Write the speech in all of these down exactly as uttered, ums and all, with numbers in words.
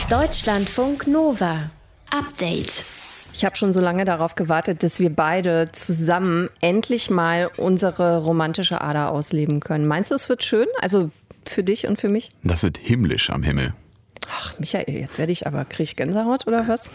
Deutschlandfunk Nova. Update. Ich habe schon so lange darauf gewartet, dass wir beide zusammen endlich mal unsere romantische Ader ausleben können. Meinst du, es wird schön? Also für dich und für mich? Das wird himmlisch am Himmel. Ach, Michael, jetzt werde ich aber, kriege ich Gänsehaut oder was?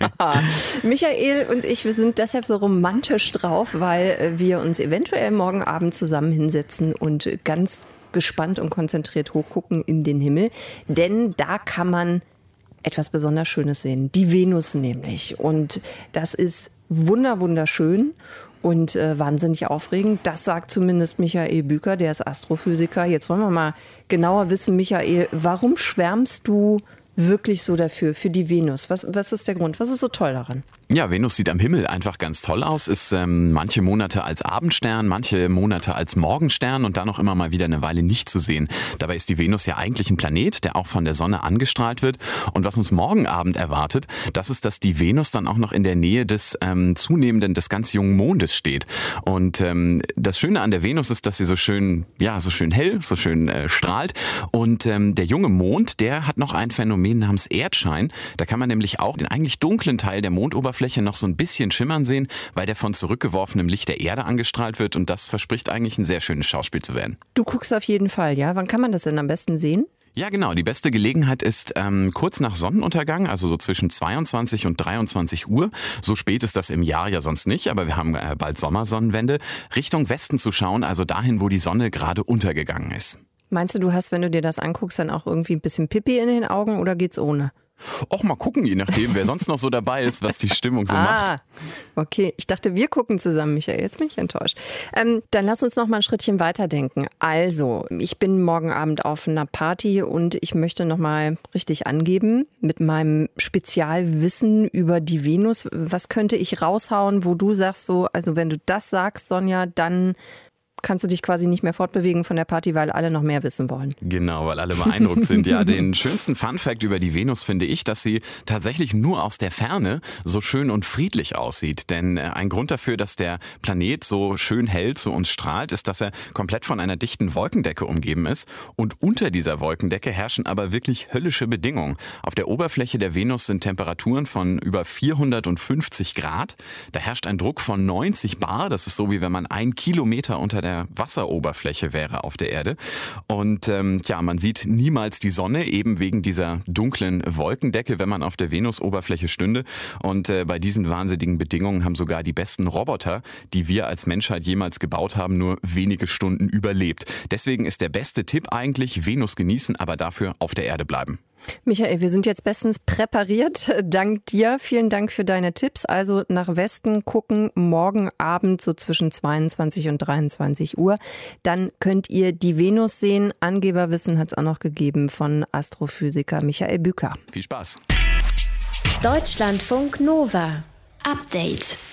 Michael und ich, wir sind deshalb so romantisch drauf, weil wir uns eventuell morgen Abend zusammen hinsetzen und ganz gespannt und konzentriert hochgucken in den Himmel. Denn da kann man etwas besonders Schönes sehen. Die Venus nämlich. Und das ist wunder, wunderschön und äh, wahnsinnig aufregend. Das sagt zumindest Michael Büker, der ist Astrophysiker. Jetzt wollen wir mal genauer wissen, Michael, warum schwärmst du wirklich so dafür, für die Venus? Was, was ist der Grund? Was ist so toll daran? Ja, Venus sieht am Himmel einfach ganz toll aus, ist ähm, manche Monate als Abendstern, manche Monate als Morgenstern und dann noch immer mal wieder eine Weile nicht zu sehen. Dabei ist die Venus ja eigentlich ein Planet, der auch von der Sonne angestrahlt wird. Und was uns morgen Abend erwartet, das ist, dass die Venus dann auch noch in der Nähe des ähm, zunehmenden, des ganz jungen Mondes steht. Und ähm, das Schöne an der Venus ist, dass sie so schön, ja, so schön hell, so schön äh, strahlt. Und ähm, der junge Mond, der hat noch ein Phänomen namens Erdschein. Da kann man nämlich auch den eigentlich dunklen Teil der Mondoberfläche noch so ein bisschen schimmern sehen, weil der von zurückgeworfenem Licht der Erde angestrahlt wird und das verspricht eigentlich ein sehr schönes Schauspiel zu werden. Du guckst auf jeden Fall, ja? Wann kann man das denn am besten sehen? Ja, genau. Die beste Gelegenheit ist ähm, kurz nach Sonnenuntergang, also so zwischen zweiundzwanzig und dreiundzwanzig Uhr. So spät ist das im Jahr ja sonst nicht, aber wir haben äh, bald Sommersonnenwende. Richtung Westen zu schauen, also dahin, wo die Sonne gerade untergegangen ist. Meinst du, du hast, wenn du dir das anguckst, dann auch irgendwie ein bisschen Pipi in den Augen oder geht's ohne? Auch mal gucken, je nachdem, wer sonst noch so dabei ist, was die Stimmung so ah, macht. Okay, ich dachte, wir gucken zusammen, Michael. Jetzt bin ich enttäuscht. Ähm, dann lass uns noch mal ein Schrittchen weiterdenken. Also, ich bin morgen Abend auf einer Party und ich möchte noch mal richtig angeben mit meinem Spezialwissen über die Venus. Was könnte ich raushauen, wo du sagst so, also wenn du das sagst, Sonja, dann kannst du dich quasi nicht mehr fortbewegen von der Party, weil alle noch mehr wissen wollen. Genau, weil alle beeindruckt sind. Ja, den schönsten Funfact über die Venus finde ich, dass sie tatsächlich nur aus der Ferne so schön und friedlich aussieht. Denn ein Grund dafür, dass der Planet so schön hell zu uns strahlt, ist, dass er komplett von einer dichten Wolkendecke umgeben ist. Und unter dieser Wolkendecke herrschen aber wirklich höllische Bedingungen. Auf der Oberfläche der Venus sind Temperaturen von über vierhundertfünfzig Grad. Da herrscht ein Druck von neunzig Bar. Das ist so, wie wenn man ein Kilometer unter der Wasseroberfläche wäre auf der Erde. Und ähm, ja, man sieht niemals die Sonne, eben wegen dieser dunklen Wolkendecke, wenn man auf der Venusoberfläche stünde. Und äh, bei diesen wahnsinnigen Bedingungen haben sogar die besten Roboter, die wir als Menschheit jemals gebaut haben, nur wenige Stunden überlebt. Deswegen ist der beste Tipp eigentlich, Venus genießen, aber dafür auf der Erde bleiben. Michael, wir sind jetzt bestens präpariert. Dank dir. Vielen Dank für deine Tipps. Also nach Westen gucken, morgen Abend so zwischen zweiundzwanzig und dreiundzwanzig Uhr. Dann könnt ihr die Venus sehen. Angeberwissen hat es auch noch gegeben von Astrophysiker Michael Büker. Viel Spaß. Deutschlandfunk Nova. Update.